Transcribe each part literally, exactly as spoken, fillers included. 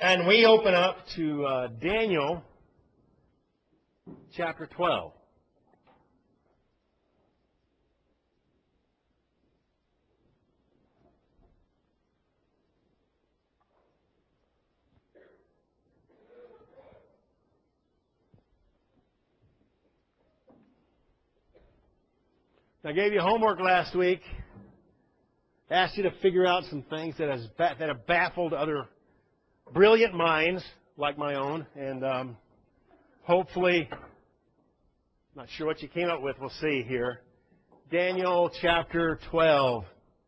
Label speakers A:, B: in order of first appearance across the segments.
A: And we open up to uh, Daniel chapter twelve. I gave you homework last week. Asked you to figure out some things that, has, that have baffled other brilliant minds like my own. And um, hopefully, not sure what you came up with. We'll see here. Daniel chapter twelve.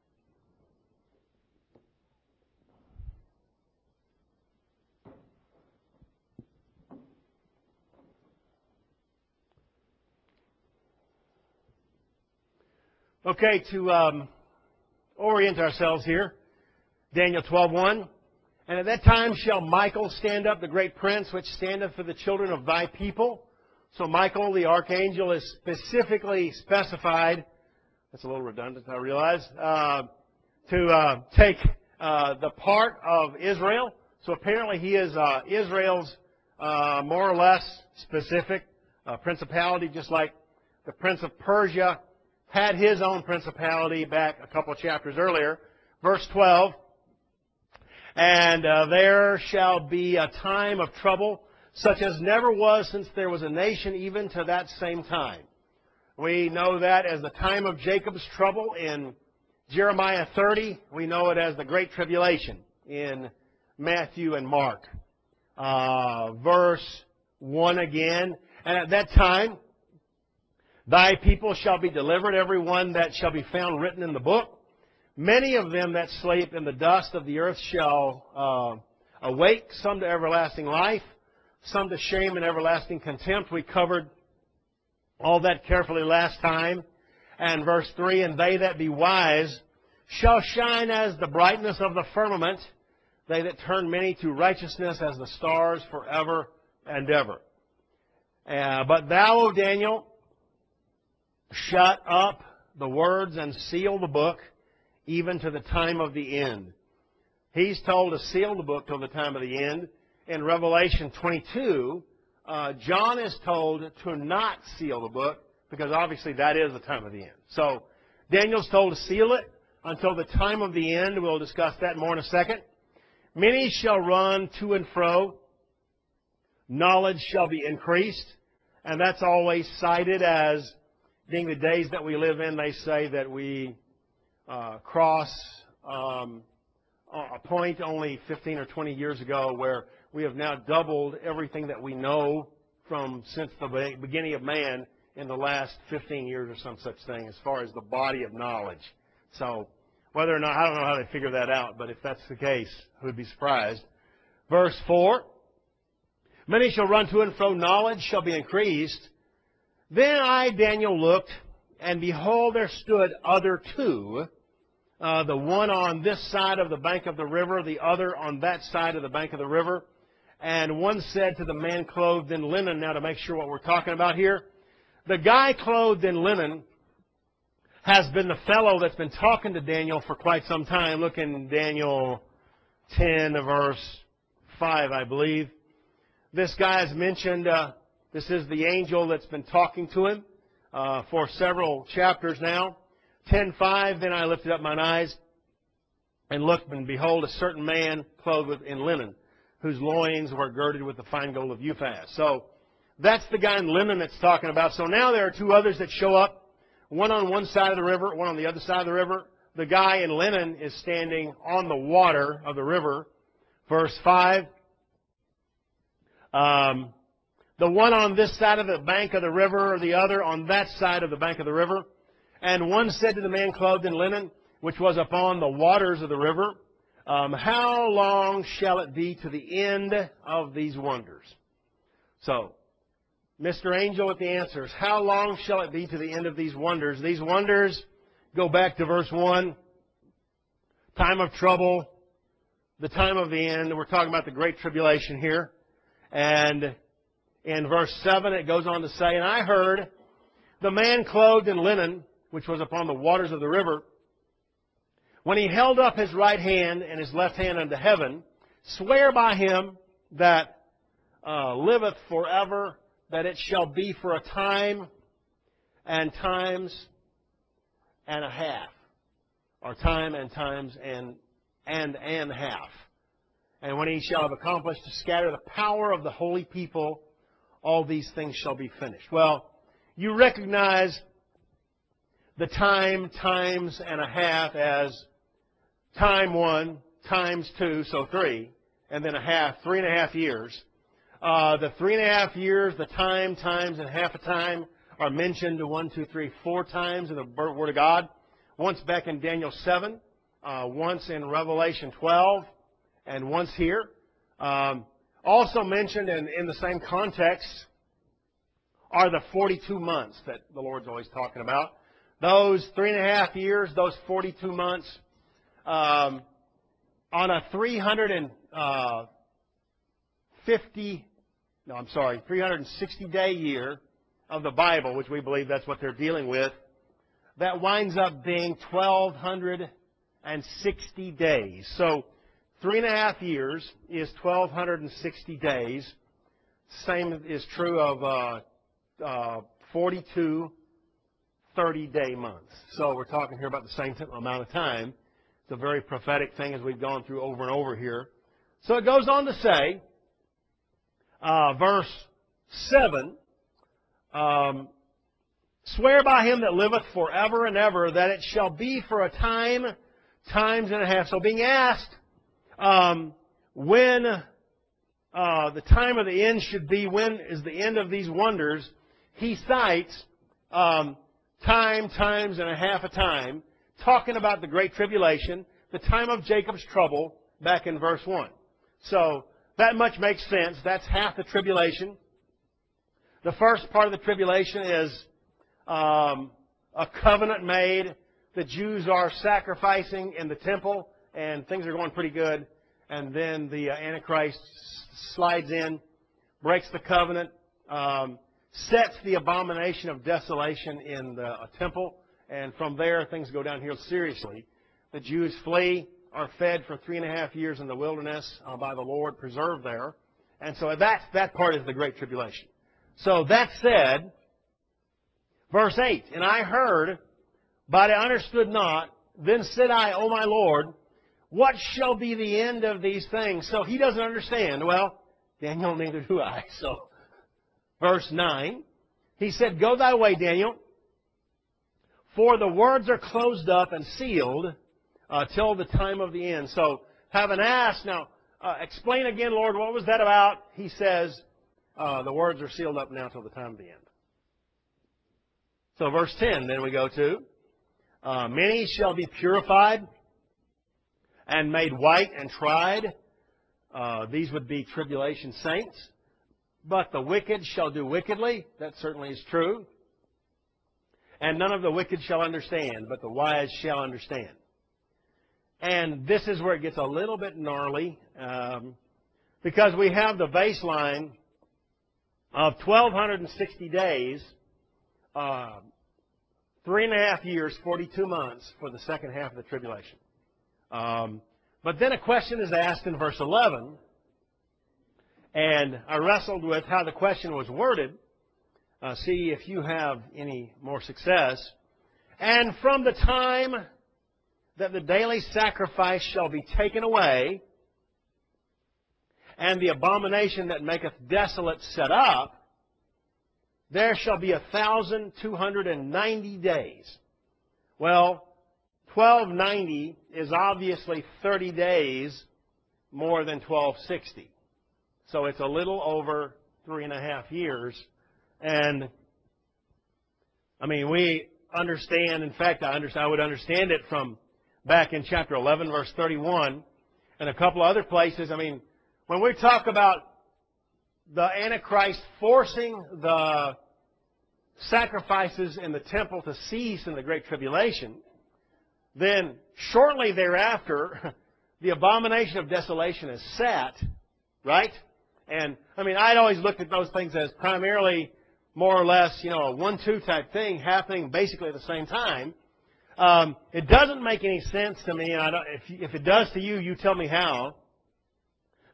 A: Okay, to um, orient ourselves here, Daniel twelve one. And at that time shall Michael stand up, the great prince, which standeth for the children of thy people. So Michael, the archangel, is specifically specified. That's a little redundant, I realize. Uh, to uh, take uh, the part of Israel. So apparently he is uh, Israel's uh, more or less specific uh, principality, just like the prince of Persia had his own principality back a couple of chapters earlier. Verse twelve, and uh, there shall be a time of trouble, such as never was since there was a nation, even to that same time. We know that as the time of Jacob's trouble in Jeremiah thirty. We know it as the Great Tribulation in Matthew and Mark. Uh, verse one again, and at that time, thy people shall be delivered, every one that shall be found written in the book. Many of them that sleep in the dust of the earth shall uh, awake, some to everlasting life, some to shame and everlasting contempt. We covered all that carefully last time. And verse three, and they that be wise shall shine as the brightness of the firmament, they that turn many to righteousness as the stars forever and ever. Uh, but thou, O Daniel, shut up the words and seal the book, even to the time of the end. He's told to seal the book till the time of the end. In Revelation twenty-two, uh, John is told to not seal the book, because obviously that is the time of the end. So Daniel's told to seal it until the time of the end. We'll discuss that more in a second. Many shall run to and fro. Knowledge shall be increased. And that's always cited as being the days that we live in. They say that we uh, cross um, a point only fifteen or twenty years ago where we have now doubled everything that we know from since the beginning of man in the last fifteen years or some such thing as far as the body of knowledge. So whether or not, I don't know how they figure that out, but if that's the case, I would be surprised. Verse four, many shall run to and fro, knowledge shall be increased. Then I, Daniel, looked, and behold, there stood other two, uh, the one on this side of the bank of the river, the other on that side of the bank of the river. And one said to the man clothed in linen, now to make sure what we're talking about here, the guy clothed in linen has been the fellow that's been talking to Daniel for quite some time. Look in Daniel ten, verse five, I believe. This guy is mentioned... Uh, This is the angel that's been talking to him uh, for several chapters now. ten five, then I lifted up mine eyes and looked, and behold, a certain man clothed with, in linen, whose loins were girded with the fine gold of Uphaz. So that's the guy in linen that's talking about. So now there are two others that show up, one on one side of the river, one on the other side of the river. The guy in linen is standing on the water of the river. Verse five. Um... The one on this side of the bank of the river, or the other on that side of the bank of the river. And one said to the man clothed in linen, which was upon the waters of the river, um, how long shall it be to the end of these wonders? So, Mister Angel with the answers. How long shall it be to the end of these wonders? These wonders go back to verse one. Time of trouble. The time of the end. We're talking about the Great Tribulation here. And in verse seven, it goes on to say, and I heard the man clothed in linen, which was upon the waters of the river, when he held up his right hand and his left hand unto heaven, Swear by him that uh, liveth forever, that it shall be for a time and times and a half, or time and times and and and half. And when he shall have accomplished to scatter the power of the holy people, all these things shall be finished. Well, you recognize the time, times, and a half as time one, times two, so three, and then a half, three and a half years. Uh, the three and a half years, the time, times, and half a time are mentioned one, two, three, four times in the Word of God. Once back in Daniel seven, uh, once in Revelation twelve, and once here. Um, also mentioned in, in the same context are the forty-two months that the Lord's always talking about. Those three and a half years, those forty-two months, um, on a three hundred fifty, no, I'm sorry, three hundred sixty day year of the Bible, which we believe that's what they're dealing with, that winds up being twelve sixty days. So three and a half years is twelve sixty days. Same is true of uh, uh, forty-two thirty-day months. So we're talking here about the same amount of time. It's a very prophetic thing as we've gone through over and over here. So it goes on to say, uh, verse seven, um, swear by him that liveth forever and ever, that it shall be for a time, times and a half. So being asked um, when uh, the time of the end should be, when is the end of these wonders, he cites um, time, times, and a half a time, talking about the Great Tribulation, the time of Jacob's trouble, back in verse one. So that much makes sense. That's half the tribulation. The first part of the tribulation is um, a covenant made. The Jews are sacrificing in the temple, and things are going pretty good. And then the uh, Antichrist slides in, breaks the covenant, um, sets the abomination of desolation in the uh, temple, and from there things go downhill seriously. The Jews flee, are fed for three and a half years in the wilderness uh, by the Lord, preserved there. And so that, that part is the Great Tribulation. So that said, verse eight, and I heard, but I understood not. Then said I, O my Lord, what shall be the end of these things? So he doesn't understand. Well, Daniel, neither do I. So, verse nine, he said, Go thy way, Daniel, for the words are closed up and sealed uh, till the time of the end. So, having asked, now, uh, explain again, Lord, what was that about? He says, uh, the words are sealed up now till the time of the end. So, verse ten, then we go to, uh, many shall be purified and made white and tried. Uh, these would be tribulation saints. But the wicked shall do wickedly. That certainly is true. And none of the wicked shall understand, but the wise shall understand. And this is where it gets a little bit gnarly, um, because we have the baseline of twelve sixty days, uh, three and a half years, forty-two months for the second half of the tribulation. Um, but then a question is asked in verse eleven, and I wrestled with how the question was worded. Uh, see if you have any more success. And from the time that the daily sacrifice shall be taken away, and the abomination that maketh desolate set up, there shall be a thousand two hundred and ninety days. Well, twelve ninety is obviously thirty days more than twelve sixty. So it's a little over three and a half years. And, I mean, we understand, in fact, I, understand, I would understand it from back in chapter eleven, verse thirty-one, and a couple other places. I mean, when we talk about the Antichrist forcing the sacrifices in the temple to cease in the Great Tribulation, then shortly thereafter, the abomination of desolation is set, right? And, I mean, I'd always looked at those things as primarily more or less, you know, a one two type thing happening basically at the same time. Um, it doesn't make any sense to me, and I don't, if, if it does to you, you tell me how.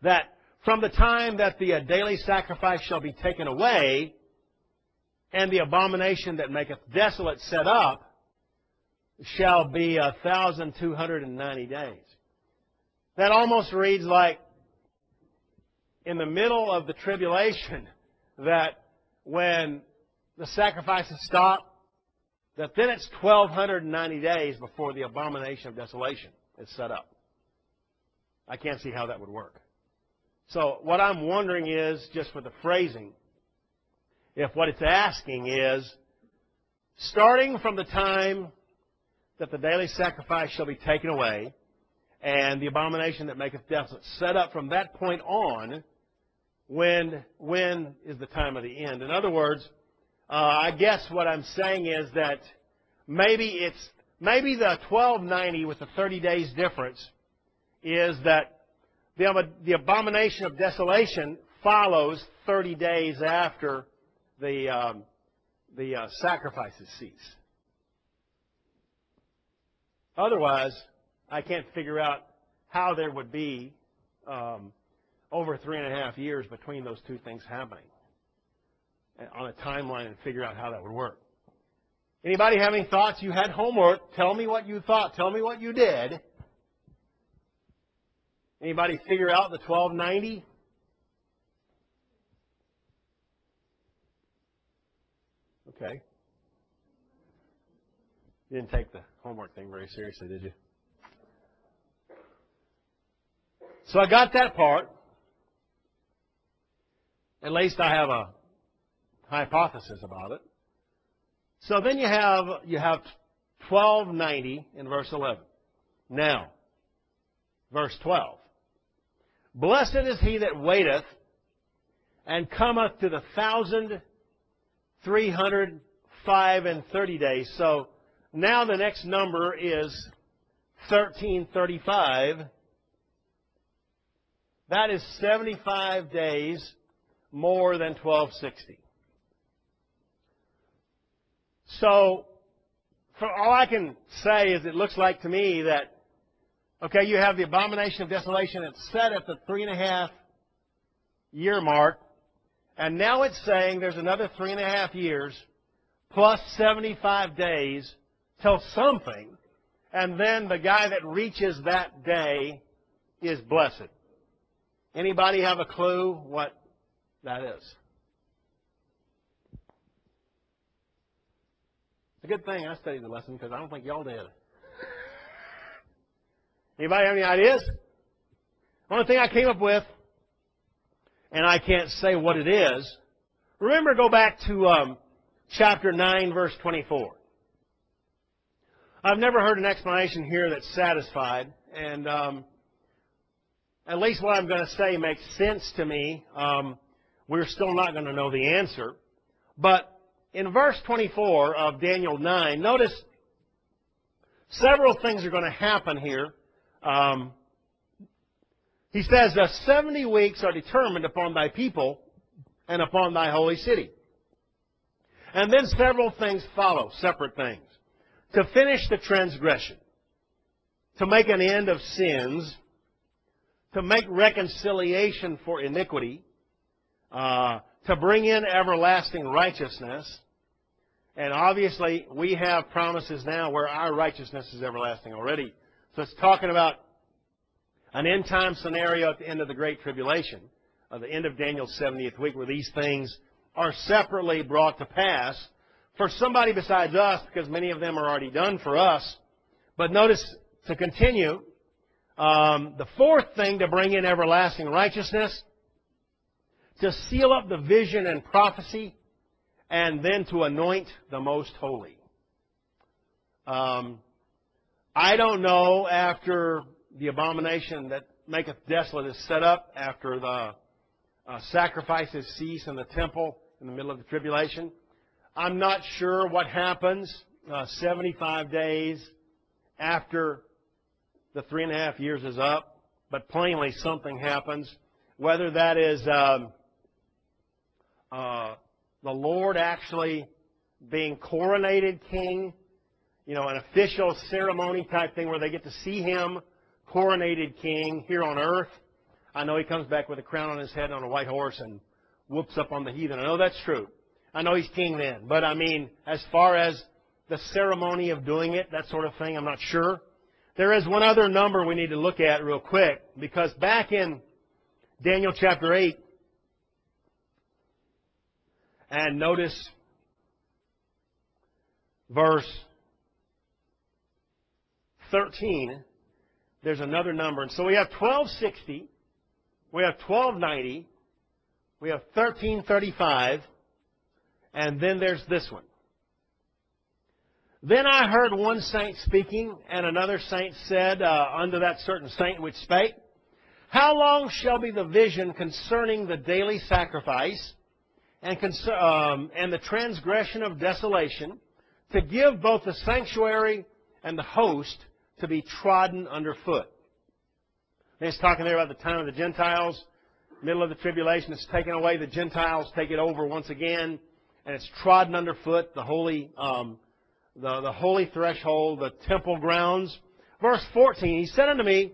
A: that from the time that the uh, daily sacrifice shall be taken away, and the abomination that maketh desolate set up, shall be a thousand two hundred and ninety days. That almost reads like in the middle of the tribulation, that when the sacrifices stop, that then it's twelve ninety days before the abomination of desolation is set up. I can't see how that would work. So what I'm wondering is, just for the phrasing, if what it's asking is, starting from the time that the daily sacrifice shall be taken away, and the abomination that maketh desolate set up from that point on, when, when is the time of the end? In other words, uh, I guess what I'm saying is that maybe it's maybe the twelve ninety with the thirty days difference is that the, the abomination of desolation follows thirty days after the um, the uh, sacrifices cease. Otherwise, I can't figure out how there would be um, over three and a half years between those two things happening on a timeline, and figure out how that would work. Anybody have any thoughts? You had homework. Tell me what you thought. Tell me what you did. Anybody figure out the twelve ninety? Okay. You didn't take the homework thing very seriously, did you? So I got that part. At least I have a hypothesis about it. So then you have you have twelve ninety in verse eleven. Now, verse twelve. Blessed is he that waiteth, and cometh to the thousand three hundred five and thirty days. So now the next number is thirteen thirty-five. That is seventy-five days more than twelve sixty. So, for all I can say is it looks like to me that, okay, you have the abomination of desolation. It's set at the three and a half year mark. And now it's saying there's another three and a half years plus seventy-five days till something. And then the guy that reaches that day is blessed. Anybody have a clue what that is? It's a good thing I studied the lesson, because I don't think y'all did. Anybody have any ideas? Only thing I came up with, and I can't say what it is. Remember, go back to um, chapter nine, verse twenty-four. I've never heard an explanation here that's satisfied, and um, at least what I'm going to say makes sense to me. Um, we're still not going to know the answer. But in verse twenty-four of Daniel nine, notice several things are going to happen here. Um, he says, the seventy weeks are determined upon thy people and upon thy holy city. And then several things follow, separate things. To finish the transgression, to make an end of sins, to make reconciliation for iniquity, uh, to bring in everlasting righteousness. And obviously, we have promises now where our righteousness is everlasting already. So it's talking about an end-time scenario at the end of the Great Tribulation, at the end of Daniel's seventieth week, where these things are separately brought to pass for somebody besides us, because many of them are already done for us. But notice, to continue, um, the fourth thing, to bring in everlasting righteousness, to seal up the vision and prophecy, and then to anoint the most holy. Um, I don't know, after the abomination that maketh desolate is set up, after the uh, sacrifices cease in the temple in the middle of the tribulation, I'm not sure what happens uh, seventy-five days after the three and a half years is up, but plainly something happens. Whether that is um, uh, the Lord actually being coronated king, you know, an official ceremony type thing where they get to see Him coronated king here on earth. I know he comes back with a crown on his head on a white horse and whoops up on the heathen. I know that's true. I know he's king then. But I mean, as far as the ceremony of doing it, that sort of thing, I'm not sure. There is one other number we need to look at real quick, because back in Daniel chapter eight, and notice verse thirteen, there's another number. And so we have twelve sixty, we have twelve ninety, we have thirteen thirty-five, and then there's this one. Then I heard one saint speaking, and another saint said uh, unto that certain saint which spake, How long shall be the vision concerning the daily sacrifice and, um, and the transgression of desolation, to give both the sanctuary and the host to be trodden under foot? And he's talking there about the time of the Gentiles, middle of the tribulation. It's taken away. The Gentiles take it over once again, and it's trodden underfoot, the holy um The, the holy threshold, the temple grounds. Verse fourteen, he said unto me,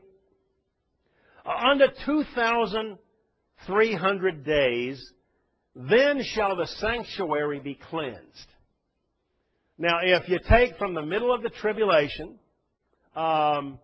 A: Unto two thousand three hundred days, then shall the sanctuary be cleansed. Now, if you take from the middle of the tribulation, um,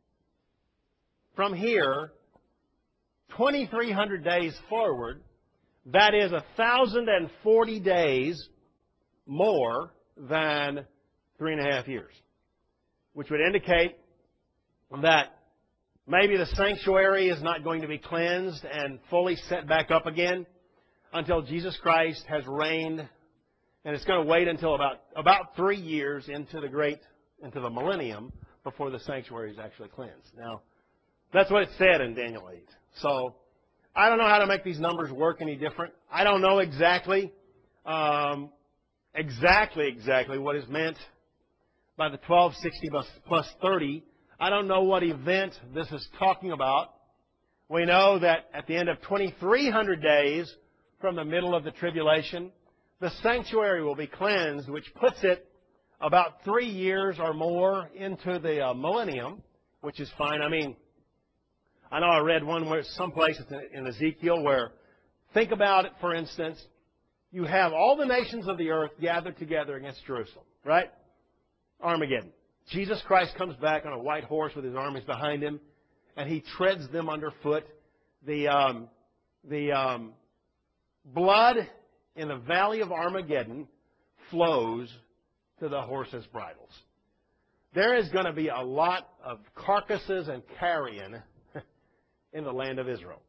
A: from here, twenty-three hundred days forward, that is one thousand forty days more than three and a half years, which would indicate that maybe the sanctuary is not going to be cleansed and fully set back up again until Jesus Christ has reigned, and it's going to wait until about about three years into the great into the millennium before the sanctuary is actually cleansed. Now, that's what it said in Daniel eight. So I don't know how to make these numbers work any different. I don't know exactly um, exactly exactly what is meant by the twelve sixty plus thirty. I don't know what event this is talking about. We know that at the end of twenty-three hundred days from the middle of the tribulation, the sanctuary will be cleansed, which puts it about three years or more into the uh, millennium, which is fine. I mean, I know I read one where someplace in Ezekiel where, think about it, for instance, you have all the nations of the earth gathered together against Jerusalem, right? Armageddon. Jesus Christ comes back on a white horse with his armies behind him, and he treads them underfoot. The um, the um, blood in the valley of Armageddon flows to the horses' bridles. There is going to be a lot of carcasses and carrion in the land of Israel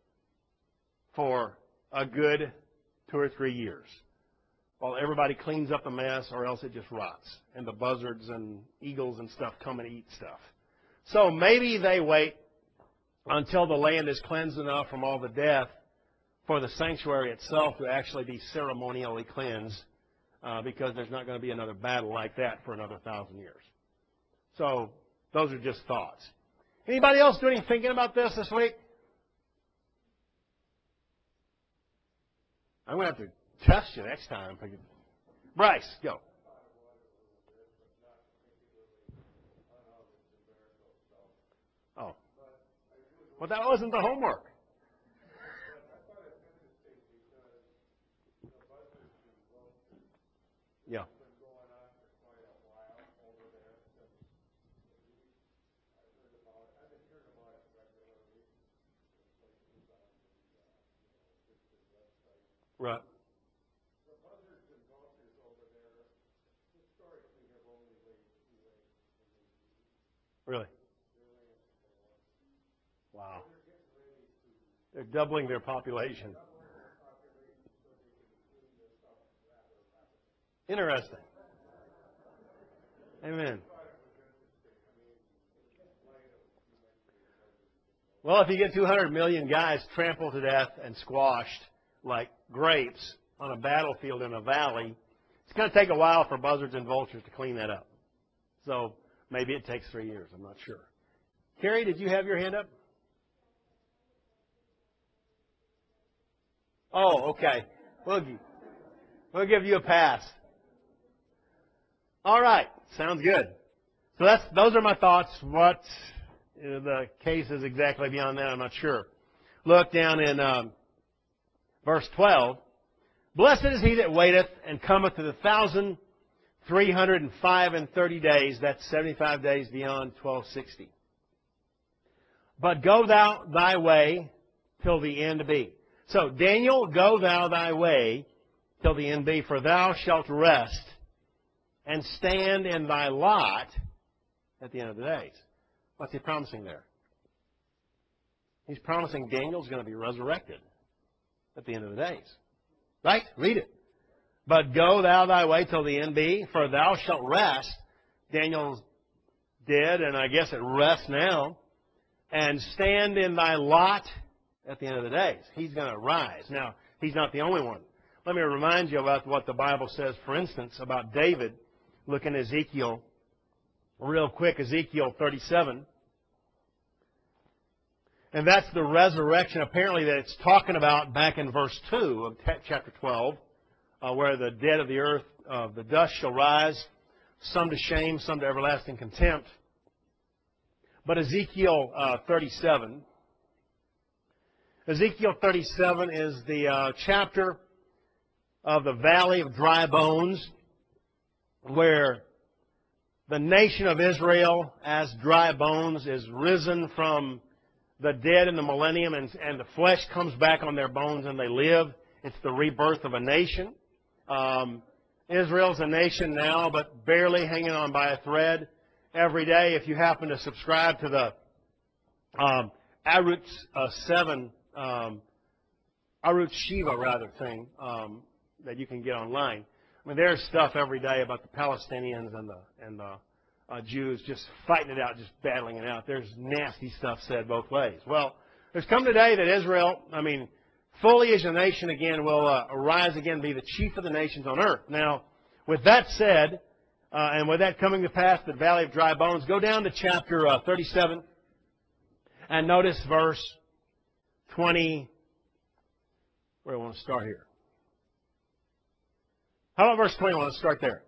A: for a good two or three years, while everybody cleans up the mess, or else it just rots, and the buzzards and eagles and stuff come and eat stuff. So maybe they wait until the land is cleansed enough from all the death for the sanctuary itself to actually be ceremonially cleansed, uh, because there's not going to be another battle like that for another thousand years. So those are just thoughts. Anybody else doing any thinking about this this week? I'm going to have to test you next time. Bryce, go. Oh. Well, that wasn't the homework. Yeah. Right. Really? Wow. They're doubling their population. Interesting. Amen. Well, if you get two hundred million guys trampled to death and squashed like grapes on a battlefield in a valley, it's going to take a while for buzzards and vultures to clean that up. So maybe it takes three years. I'm not sure. Carrie, did you have your hand up? Oh, okay. We'll, we'll give you a pass. All right. Sounds good. So that's those are my thoughts. What the case is exactly beyond that, I'm not sure. look down in um, verse twelve. Blessed is he that waiteth and cometh to the thousand three hundred and five and thirty days. That's seventy-five days beyond twelve sixty. But go thou thy way till the end be. So, Daniel, go thou thy way till the end be, for thou shalt rest and stand in thy lot at the end of the days. What's he promising there? He's promising Daniel's going to be resurrected at the end of the days. Right? Read it. But go thou thy way till the end be, for thou shalt rest. Daniel's dead, and I guess it rests now. And stand in thy lot at the end of the days. He's going to rise. Now, he's not the only one. Let me remind you about what the Bible says, for instance, about David. Look in Ezekiel real quick, Ezekiel thirty-seven. And that's the resurrection, apparently, that it's talking about back in verse two of chapter twelve, uh, where the dead of the earth, uh, the dust shall rise, some to shame, some to everlasting contempt. But Ezekiel uh, thirty-seven, Ezekiel thirty-seven is the uh, chapter of the valley of dry bones, where the nation of Israel, as dry bones, is risen from the dead in the millennium, and, and the flesh comes back on their bones and they live. It's the rebirth of a nation. Um, Israel's a nation now, but barely hanging on by a thread. Every day, if you happen to subscribe to the um, Arutz uh, seven, um, Arutz Shiva rather thing um, that you can get online. I mean, there's stuff every day about the Palestinians and the and the uh, Jews just fighting it out, just battling it out. There's nasty stuff said both ways. Well, there's come today that Israel, I mean, fully as a nation again, will uh, arise again, be the chief of the nations on earth. Now, with that said, uh, and with that coming to pass, the valley of dry bones, go down to chapter uh, thirty-seven and notice verse twenty. Where do I want to start here? How about verse twenty-one? Let's start there.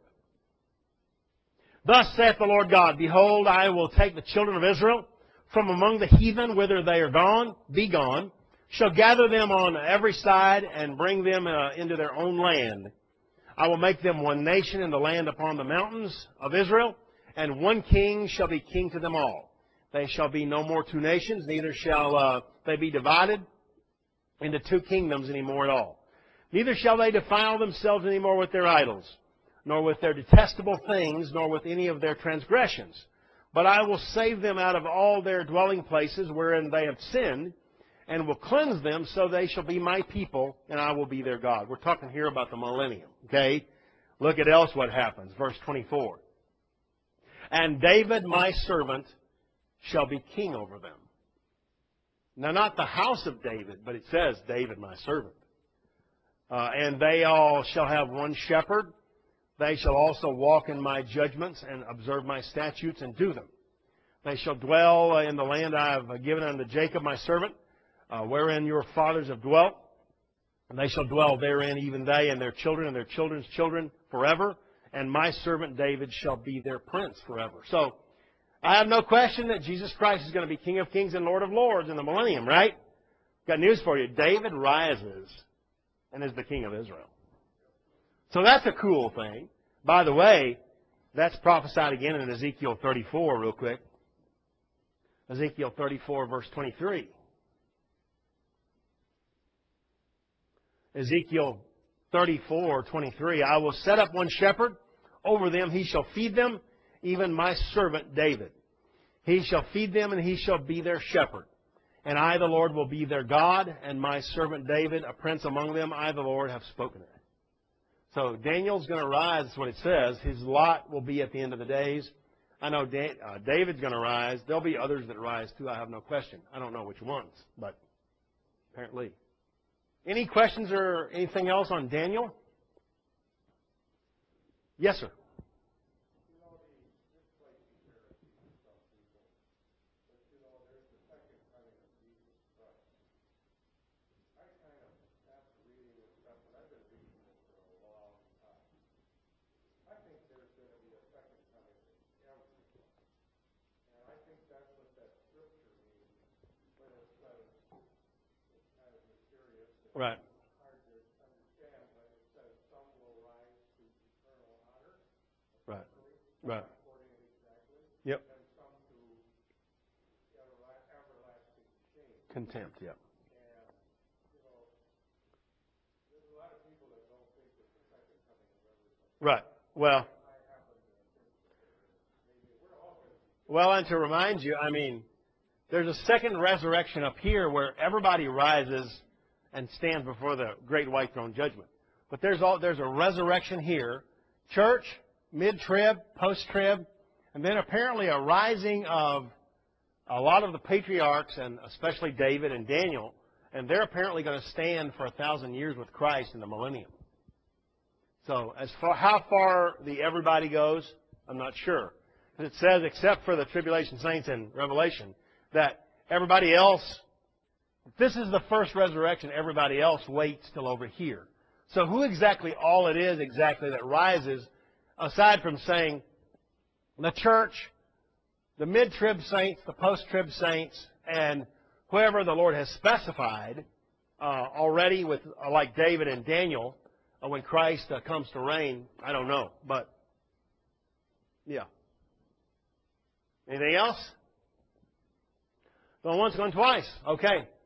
A: Thus saith the Lord God, Behold, I will take the children of Israel from among the heathen whither they are gone, be gone, shall gather them on every side, and bring them uh, into their own land. I will make them one nation in the land upon the mountains of Israel, and one king shall be king to them all. They shall be no more two nations, neither shall uh, they be divided into two kingdoms any more at all. Neither shall they defile themselves any more with their idols, nor with their detestable things, nor with any of their transgressions. But I will save them out of all their dwelling places wherein they have sinned, and will cleanse them, so they shall be my people, and I will be their God. We're talking here about the millennium, okay? Look at else what happens. Verse twenty-four. And David, my servant, shall be king over them. Now, not the house of David, but it says, David, my servant. Uh, and they all shall have one shepherd. They shall also walk in my judgments and observe my statutes and do them. They shall dwell in the land I have given unto Jacob, my servant, uh, wherein your fathers have dwelt. And they shall dwell therein, even they and their children and their children's children forever. And my servant David shall be their prince forever. So, I have no question that Jesus Christ is going to be King of kings and Lord of lords in the millennium, right? Got news for you. David rises and is the king of Israel. So that's a cool thing. By the way, that's prophesied again in Ezekiel thirty-four real quick. Ezekiel thirty-four, verse twenty-three. Ezekiel thirty-four, twenty-three. I will set up one shepherd over them. He shall feed them, even my servant David. He shall feed them, and he shall be their shepherd. And I, the Lord, will be their God, and my servant David, a prince among them. I, the Lord, have spoken it. So Daniel's going to rise, that's what it says. His lot will be at the end of the days. I know da- uh, David's going to rise. There'll be others that rise too, I have no question. I don't know which ones, but apparently. Any questions or anything else on Daniel? Yes, sir. Right. Right. Right. Yep. Contempt. Yep. Right. Well. Well, and to remind you, I mean, there's a second resurrection up here where everybody rises and stands before the great white throne judgment. But there's all there's a resurrection here, church, mid-trib, post-trib, and then apparently a rising of a lot of the patriarchs, and especially David and Daniel, and they're apparently going to stand for a thousand years with Christ in the millennium. So as far how far the everybody goes, I'm not sure. It says, except for the tribulation saints in Revelation, that everybody else, if this is the first resurrection, everybody else waits till over here. So who exactly all it is exactly that rises, aside from saying the church, the mid-trib saints, the post-trib saints, and whoever the Lord has specified uh, already with, uh, like David and Daniel, uh, when Christ uh, comes to reign, I don't know. But, yeah. Anything else? Going once, going twice. Okay.